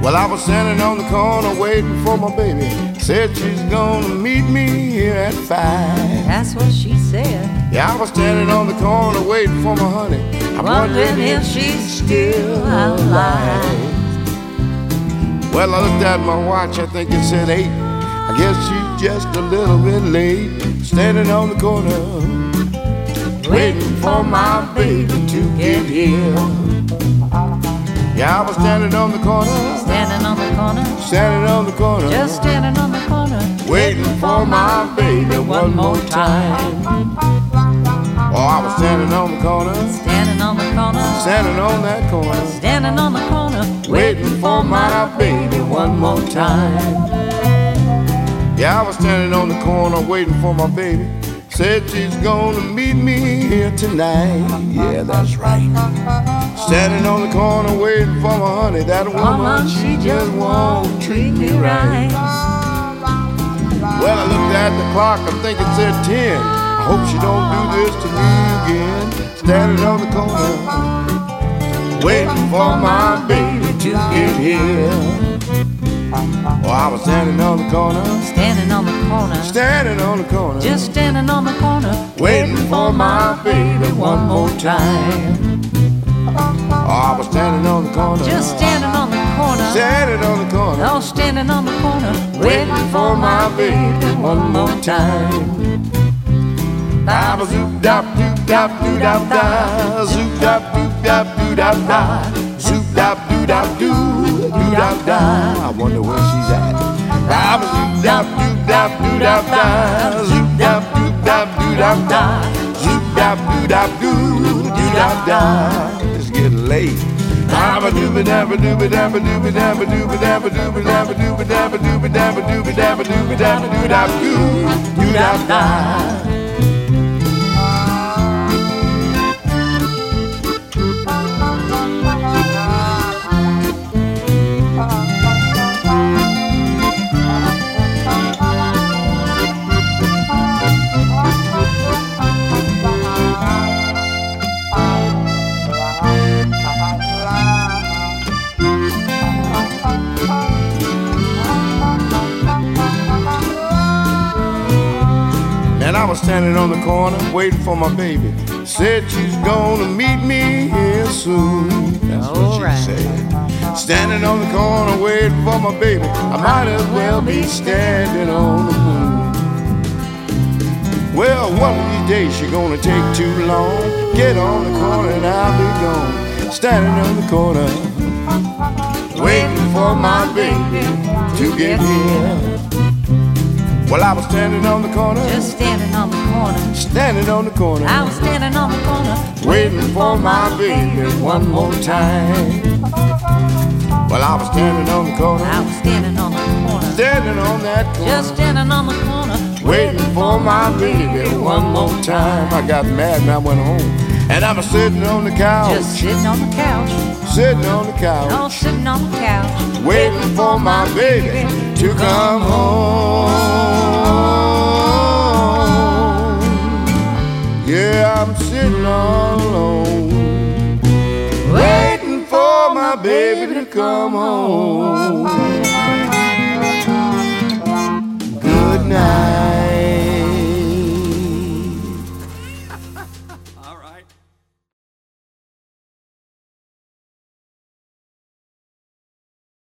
Well, I was standing on the corner waiting for my baby. Said she's gonna meet me here at 5. That's what she said. Yeah, I was standing on the corner waiting for my honey. I'm wondering if she's still alive. Well, I looked at my watch, I think it said 8. I guess she's just a little bit late. Standing on the corner waiting for my baby to get here. Yeah, I was standing on the corner, Standing on the corner, standing on the corner, just standing on the corner, waiting for my baby one more time. Oh, I was standing on the corner, standing on the corner, standing on that corner, standing on the corner, waiting for my baby one more time. Yeah, I was standing on the corner waiting for my baby. Said she's gonna meet me here tonight. Yeah, that's right. Standing on the corner waiting for my honey. That woman, she just won't treat me right. Well, I looked at the clock, I think it said 10. I hope she don't do this to me again. Standing on the corner waiting for my baby to get here. Oh, I was standing on the corner, standing on the corner, standing on the corner, just standing on the corner, waiting for my baby one more time. Oh, I was standing on the corner, just standing on the corner, standing on the corner, oh, standing on the corner, waiting for my baby one more time. Baba zoop dap doop dap doo dap da, zoop dap doop dap doo dap da, zoop dap doo dap doo doo dap da. I wonder where she's at. Baba zoop dap doop dap doo dap da, zoop dap doop dap doo dap da, zoop dap doo dap doo doo dap da. It's getting late. Baba dooba dabba dooba dabba dooba dabba dooba dabba dooba dabba dooba dabba dooba dabba dooba dabba dooba dabba doo dap doo doo dap da. And I was standing on the corner waiting for my baby. Said she's gonna meet me here soon. That's what she said. Standing on the corner waiting for my baby. I might as well be standing on the moon. Well, one of these days she's gonna take too long. Get on the corner and I'll be gone. Standing on the corner waiting for my baby to get here. Well, I was standing on the corner, just standing on the corner, standing on the corner, I was standing on the corner, waiting for my baby one more time. Well, I was standing on the corner, I was standing on the corner, standing on that corner, just standing on the corner, waiting for my baby one more time. I got mad and I went home, and I was sitting on the couch, just sitting on the couch, sitting on the couch, oh, sitting on the couch, waiting for my baby to come home. Yeah, I'm sitting all alone, waiting for my baby to come home.